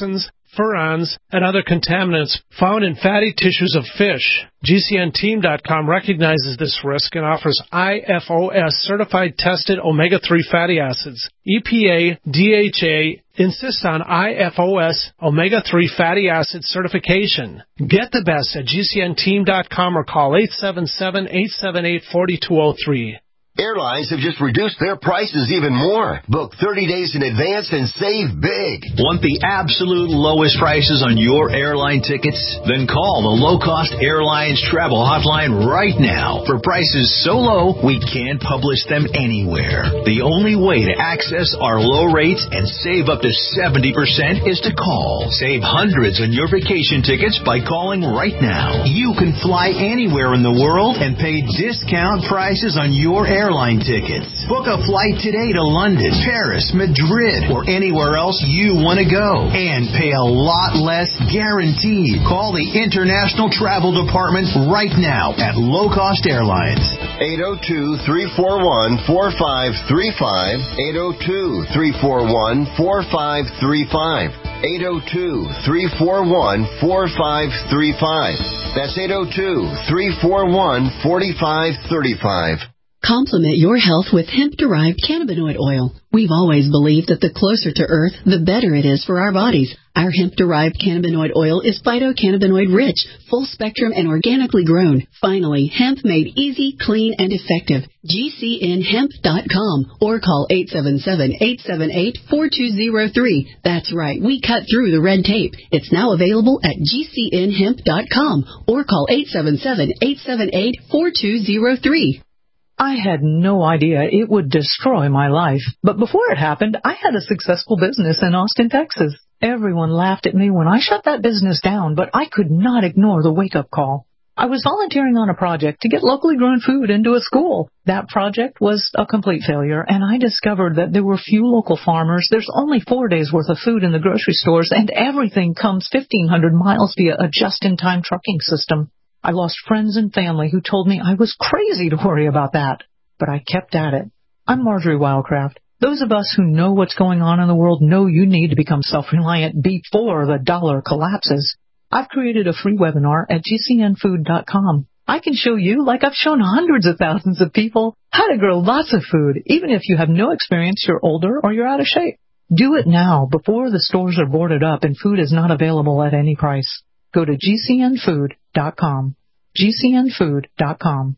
furans, and other contaminants found in fatty tissues of fish. G C N team dot com recognizes this risk and offers I F O S certified tested omega three fatty acids. E P A, D H A insists on I F O S omega three fatty acid certification. Get the best at G C N team dot com or call eight seven seven, eight seven eight, four two zero three. Airlines have just reduced their prices even more. Book thirty days in advance and save big. Want the absolute lowest prices on your airline tickets? Then call the Low Cost Airlines Travel Hotline right now. For prices so low, we can't publish them anywhere. The only way to access our low rates and save up to seventy percent is to call. Save hundreds on your vacation tickets by calling right now. You can fly anywhere in the world and pay discount prices on your airline airline tickets. Book a flight today to London, Paris, Madrid, or anywhere else you want to go. And pay a lot less guaranteed. Call the International Travel Department right now at Low Cost Airlines. eight oh two, three four one, four five three five. eight oh two, three four one, four five three five. eight oh two, three four one, four five three five. That's eight oh two, three four one, four five three five. Complement your health with hemp-derived cannabinoid oil. We've always believed that the closer to Earth, the better it is for our bodies. Our hemp-derived cannabinoid oil is phytocannabinoid-rich, full-spectrum, and organically grown. Finally, hemp made easy, clean, and effective. G C N hemp dot com or call eight seven seven, eight seven eight, four two zero three. That's right, we cut through the red tape. It's now available at G C N hemp dot com or call eight seven seven, eight seven eight, four two zero three. I had no idea it would destroy my life. But before it happened, I had a successful business in Austin, Texas. Everyone laughed at me when I shut that business down, but I could not ignore the wake-up call. I was volunteering on a project to get locally grown food into a school. That project was a complete failure, and I discovered that there were few local farmers. There's only four days' worth of food in the grocery stores, and everything comes fifteen hundred miles via a just-in-time trucking system. I lost friends and family who told me I was crazy to worry about that. But I kept at it. I'm Marjorie Wildcraft. Those of us who know what's going on in the world know you need to become self-reliant before the dollar collapses. I've created a free webinar at G C N food dot com. I can show you, like I've shown hundreds of thousands of people, how to grow lots of food, even if you have no experience, you're older, or you're out of shape. Do it now, before the stores are boarded up and food is not available at any price. Go to G C N food dot com. G C N food dot com.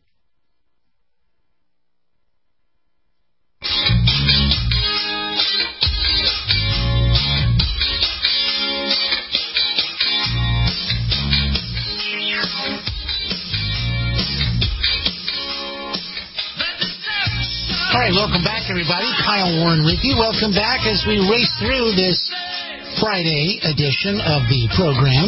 All right, welcome back, everybody. Kyle Warren with you. Welcome back as we race through this Friday edition of the program.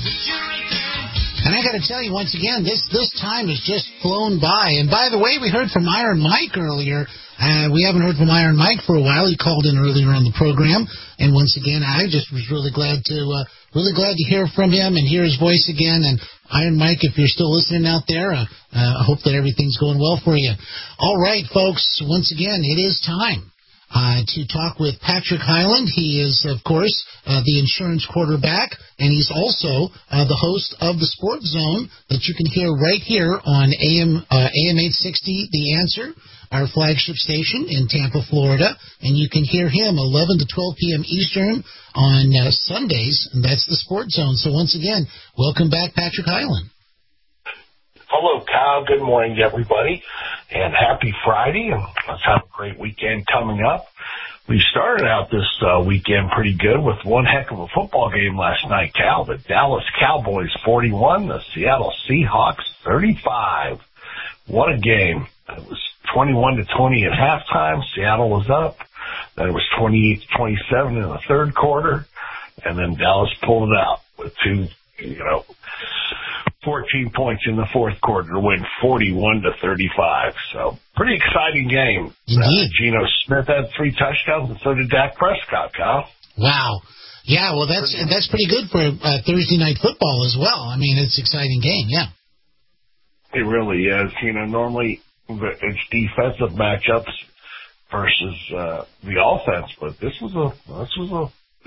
And I got to tell you once again, this this time has just flown by. And by the way, we heard from Iron Mike earlier. Uh, we haven't heard from Iron Mike for a while. He called in earlier on the program. And once again, I just was really glad to uh, really glad to hear from him and hear his voice again. And Iron Mike, if you're still listening out there, uh, uh, I hope that everything's going well for you. All right, folks, once again, it is time uh, to talk with Patrick Hyland. He is, of course, uh, the insurance quarterback, and he's also uh, the host of the Sports Zone that you can hear right here on A M uh, A M eight sixty, The Answer, our flagship station in Tampa, Florida. And you can hear him eleven to twelve p.m. Eastern on uh, Sundays, and that's the Sports Zone. So once again, welcome back, Patrick Hyland. Hello, Kyle. Good morning to everybody, and happy Friday, and let's have a great weekend coming up. We started out this uh, weekend pretty good with one heck of a football game last night, Cal. The Dallas Cowboys forty-one, the Seattle Seahawks thirty-five. What a game. It was twenty-one to twenty at halftime. Seattle was up. Then it was twenty-eight to twenty-seven in the third quarter, and then Dallas pulled it out with two, you know, fourteen points in the fourth quarter to win forty-one to thirty-five. So pretty exciting game. Uh, Geno Smith had three touchdowns, and so did Dak Prescott, Kyle. Wow. Yeah, well, that's that's pretty good for uh, Thursday night football as well. I mean, it's an exciting game, yeah. It really is. You know, normally it's defensive matchups versus uh, the offense, but this was a this was a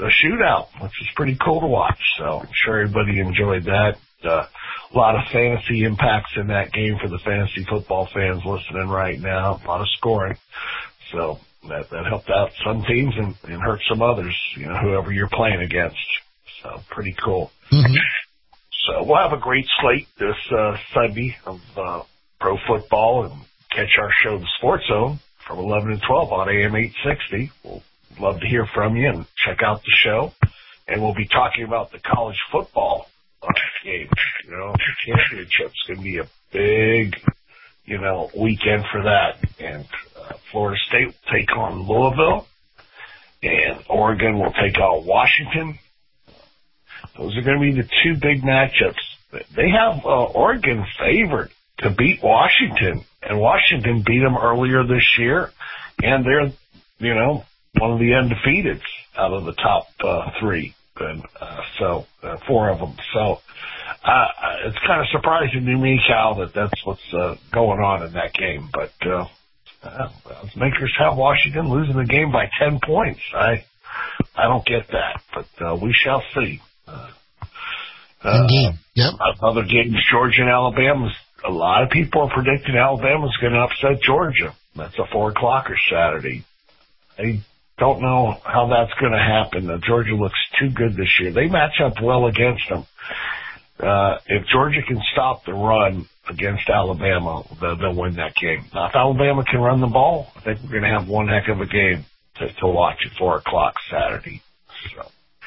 a shootout, which was pretty cool to watch. So I'm sure everybody enjoyed that. Uh, a lot of fantasy impacts in that game for the fantasy football fans listening right now. A lot of scoring. So that, that helped out some teams and, and hurt some others, you know, whoever you're playing against. So pretty cool. Mm-hmm. So we'll have a great slate this uh, Sunday of uh, pro football, and catch our show, The Sports Zone, from eleven to twelve on A M eight sixty. We'll love to hear from you and check out the show. And we'll be talking about the college football uh, game. You know, the championship's going to be a big, you know, weekend for that. And uh, Florida State will take on Louisville, and Oregon will take on Washington. Those are going to be the two big matchups. They have uh, Oregon favored to beat Washington, and Washington beat them earlier this year, and they're, you know, one of the undefeateds out of the top uh, three, and uh, so uh, four of them. So uh, it's kind of surprising to me, Cal, that that's what's uh, going on in that game. But uh, uh, makers have Washington losing the game by ten points. I I don't get that, but uh, we shall see. Uh, Indeed. Yep. Other games, Georgia and Alabama. A lot of people are predicting Alabama's going to upset Georgia. That's a four o'clocker Saturday. I don't know how that's going to happen. Uh, Georgia looks too good this year. They match up well against them. Uh, if Georgia can stop the run against Alabama, they'll, they'll win that game. Now, if Alabama can run the ball, I think we're going to have one heck of a game to, to watch at four o'clock Saturday. So.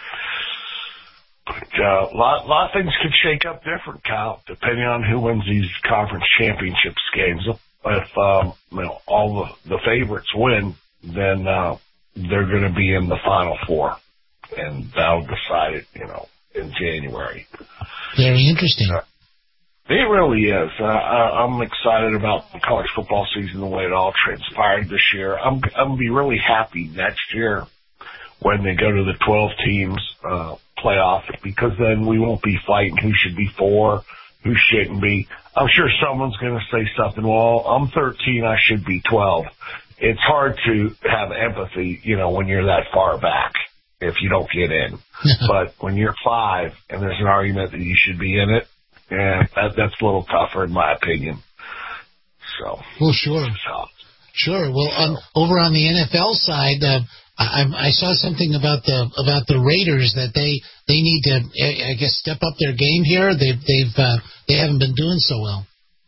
But uh, a lot, lot of things could shake up different, Kyle, depending on who wins these conference championships games. If um, you know, all the, the favorites win, then uh, they're going to be in the Final Four, and that'll decide it, you know, in January. Very interesting. Uh, it really is. Uh, I, I'm excited about the college football season, the way it all transpired this year. I'm, I'm going to be really happy next year when they go to the twelve teams uh, playoff, because then we won't be fighting who should be four, who shouldn't be. I'm sure someone's going to say something, well, I'm thirteen, I should be twelve. It's hard to have empathy, you know, when you're that far back if you don't get in. But when you're five and there's an argument that you should be in it, yeah, that, that's a little tougher in my opinion. So. Well, sure. So. Sure. Well, um, over on the N F L side, uh, I, I saw something about the about the Raiders that they they need to, I guess, step up their game here. They've they've uh, they haven't been doing so well.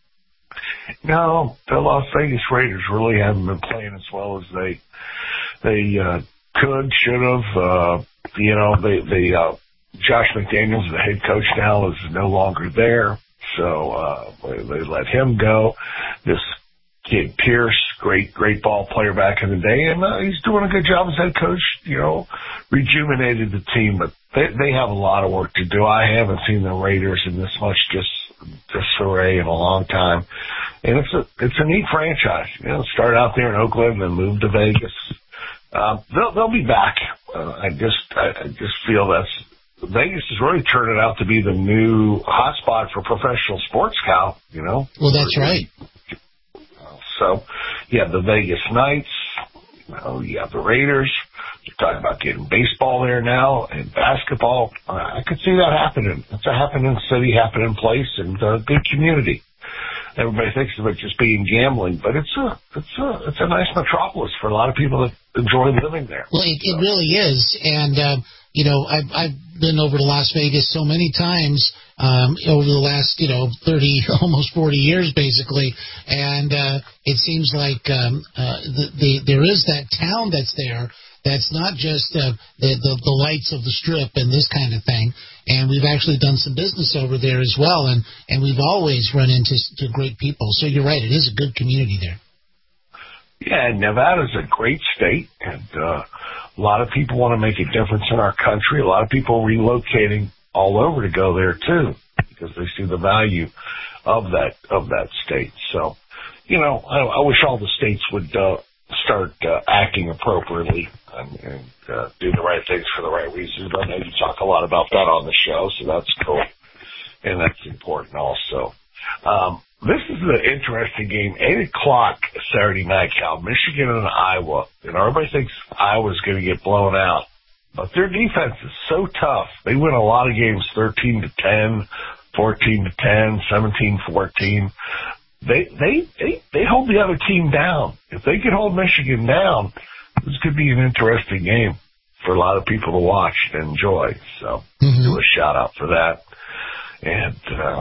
No, the Las Vegas Raiders really haven't been playing as well as they they uh, could, should have. Uh, you know, they they uh, Josh McDaniels, the head coach now, is no longer there, so uh, they, they let him go. This kid Pierce, great, great ball player back in the day, and uh, he's doing a good job as head coach, you know, rejuvenated the team, but they, they have a lot of work to do. I haven't seen the Raiders in this much dis, disarray in a long time, and it's a, it's a neat franchise. You know, started out there in Oakland and moved to Vegas. Uh, they'll, they'll be back. Uh, I just, I, I just feel that's, Vegas is really turning out to be the new hotspot for professional sports, Cal, you know? Well, that's right. So you have the Vegas Knights, you know, you have the Raiders. You're talking about getting baseball there now and basketball. Uh, I could see that happening. It's a happening city, happening place, and a good community. Everybody thinks of it just being gambling, but it's a it's a it's a nice metropolis for a lot of people that enjoy living there. Well, it, it really is, and uh, you know, I've I've been over to Las Vegas so many times. Um, over the last, you know, thirty, almost forty years, basically, and uh, it seems like um, uh, the, the, there is that town that's there that's not just uh, the, the the lights of the Strip and this kind of thing. And we've actually done some business over there as well, and, and we've always run into to great people. So you're right, it is a good community there. Yeah, Nevada's a great state, and uh, a lot of people want to make a difference in our country. A lot of people relocating all over to go there too, because they see the value of that of that state. So, you know, I, I wish all the states would uh, start uh, acting appropriately and, and uh, do the right things for the right reasons. I know you talk a lot about that on the show, so that's cool, and that's important also. Um, this is an interesting game, eight o'clock Saturday night, Cal, Michigan and Iowa, and everybody thinks Iowa's going to get blown out. But their defense is so tough. They win a lot of games thirteen to ten, fourteen to ten, seventeen fourteen. They, they, they, they hold the other team down. If they could hold Michigan down, this could be an interesting game for a lot of people to watch and enjoy. So, mm-hmm. do a shout out for that. And, uh,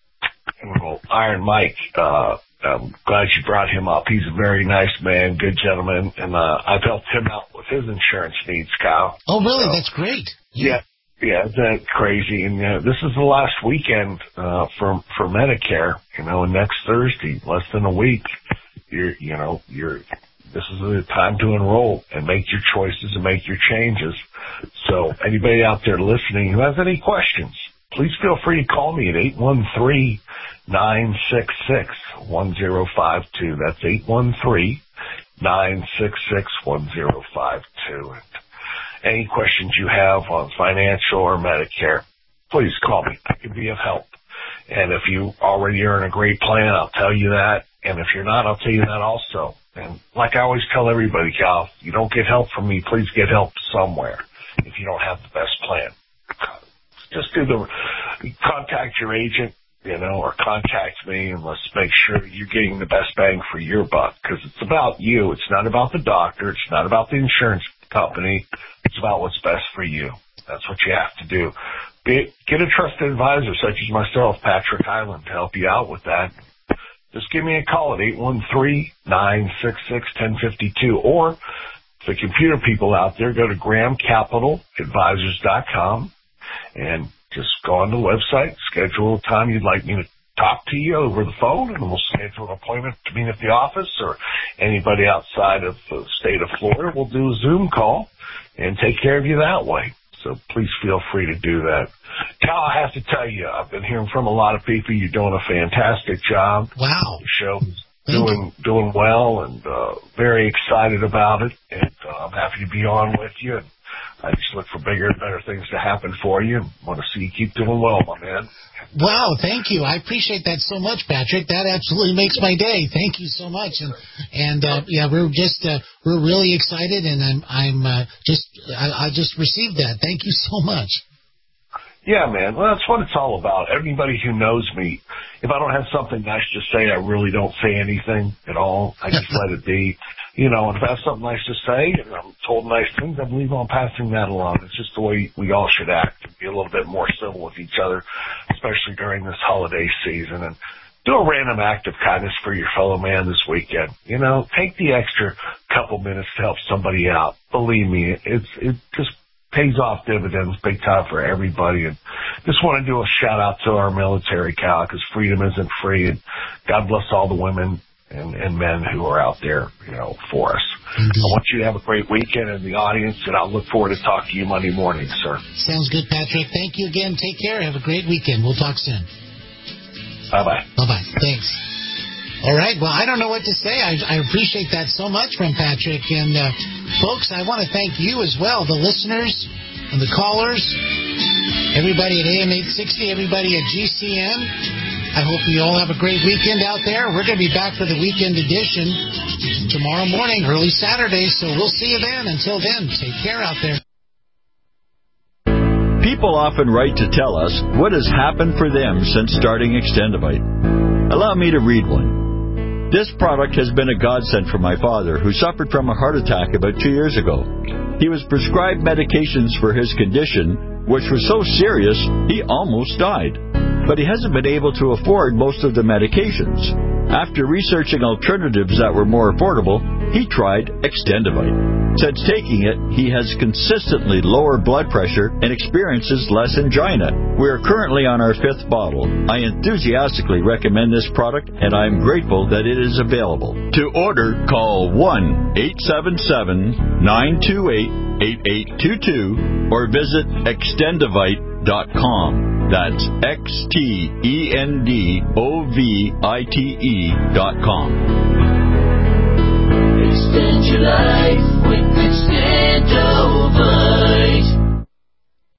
well, Iron Mike, uh, I'm glad you brought him up. He's a very nice man, good gentleman, and, uh, I've helped him out with his insurance needs, Kyle. Oh, really? So, that's great. Yeah. Yeah, that's crazy. And uh, this is the last weekend uh, for for Medicare. You know, and next Thursday, less than a week, you're you know you're this is the time to enroll and make your choices and make your changes. So anybody out there listening who has any questions, please feel free to call me at eight one three, nine six six, one zero five two. That's eight one three, nine six six, one zero five two. Any questions you have on financial or Medicare, please call me. I can be of help. And if you already are in a great plan, I'll tell you that. And if you're not, I'll tell you that also. And like I always tell everybody, Cal, if you don't get help from me, please get help somewhere if you don't have the best plan. Just do the, contact your agent, you know, or contact me, and let's make sure you're getting the best bang for your buck, because it's about you. It's not about the doctor. It's not about the insurance company. It's about what's best for you. That's what you have to do. Be, get a trusted advisor such as myself, Patrick Hyland, to help you out with that. Just give me a call at eight one three, nine six six, one zero five two. Or the computer people out there, go to graham capital advisors dot com and just go on the website, schedule a time you'd like me to talk to you over the phone, and we'll schedule an appointment to meet at the office, or anybody outside of the state of Florida will do a Zoom call and take care of you that way. So please feel free to do that. Cal, I have to tell you, I've been hearing from a lot of people. You're doing a fantastic job. Wow. The show is doing, doing well, and uh, very excited about it. And uh, I'm happy to be on with you. And I just look for bigger and better things to happen for you, and want to see you keep doing well, my man. Wow, thank you. I appreciate that so much, Patrick. That absolutely makes my day. Thank you so much. And and uh, yeah, we're just uh, we're really excited, and I'm I'm uh, just I, I just received that. Thank you so much. Yeah, man. Well, that's what it's all about. Everybody who knows me, if I don't have something nice to say, I really don't say anything at all. I just let it be. You know, and if I have something nice to say and I'm told nice things, I believe on passing that along. It's just the way we all should act, and be a little bit more civil with each other, especially during this holiday season. And do a random act of kindness for your fellow man this weekend. You know, take the extra couple minutes to help somebody out. Believe me, it's it just pays off dividends big time for everybody. And just want to do a shout out to our military, Cal, because freedom isn't free. And God bless all the women and, and men who are out there, you know, for us. Mm-hmm. I want you to have a great weekend in the audience, and I'll look forward to talking to you Monday morning, sir. Sounds good, Patrick. Thank you again. Take care. Have a great weekend. We'll talk soon. Bye-bye. Bye-bye. Thanks. All right. Well, I don't know what to say. I, I appreciate that so much from Patrick. And, uh, folks, I want to thank you as well, the listeners and the callers, everybody at A M eight sixty, everybody at G C N. I hope you all have a great weekend out there. We're going to be back for the weekend edition tomorrow morning, early Saturday, so we'll see you then. Until then, take care out there. People often write to tell us what has happened for them since starting Extendivite. Allow me to read one. This product has been a godsend for my father, who suffered from a heart attack about two years ago. He was prescribed medications for his condition, which was so serious he almost died. But he hasn't been able to afford most of the medications. After researching alternatives that were more affordable, he tried Extendivite. Since taking it, he has consistently lower blood pressure and experiences less angina. We are currently on our fifth bottle. I enthusiastically recommend this product, and I am grateful that it is available. To order, call one eight seven seven, nine two eight, eight eight two two or visit extendivite dot com. That's X T E N D O V I T E dot com. Extend your life with Extend.